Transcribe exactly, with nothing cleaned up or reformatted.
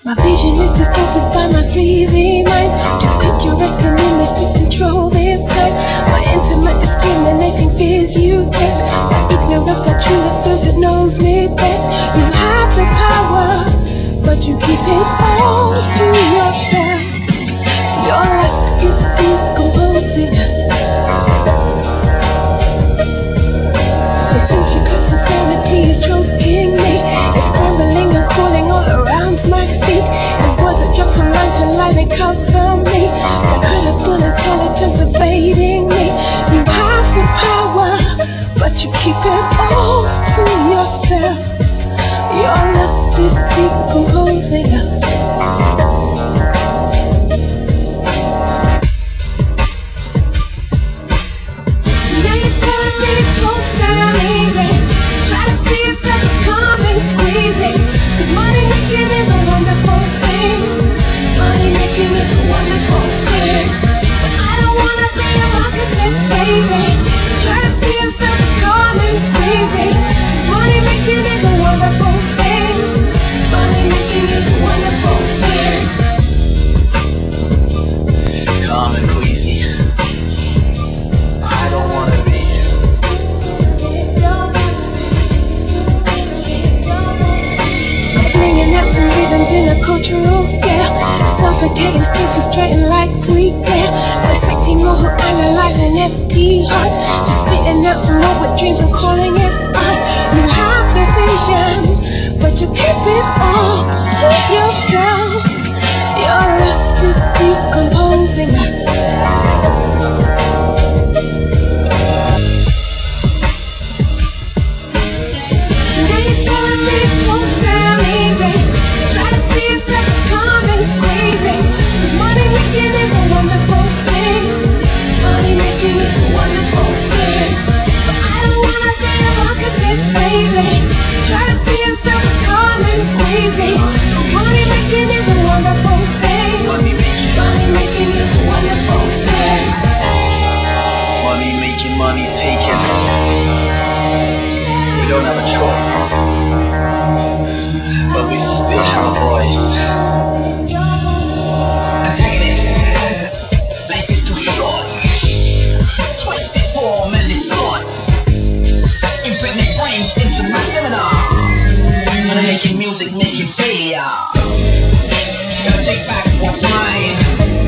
My vision is distorted by my sleazy mind. Too picturesque an image to control this time. My intimate discriminating fears you test. My ignorance that truly feels it knows me best. You have the power, but you keep it all to yourself. Your lust is decomposing us. This intricate sincerity is choking me. It's scrambling and crawling all around my feet. It was a drop from line to line, they cover me. My credible intelligence evading me. You have the power, but you keep it all to yourself. Your lust is decomposing us. In a cultural scale, suffocating, still frustrating like we can. Dissecting more who analyze an empty heart. Just spitting out some more with dreams and calling it art. You have the vision, but you keep it all to yourself. Your lust is decomposing us. Money taken. We don't have a choice, but we still have a voice. Antagonist, life is too short. Twisted form and distort. Impregnate brains into my seminar. When I'm making music, making failure.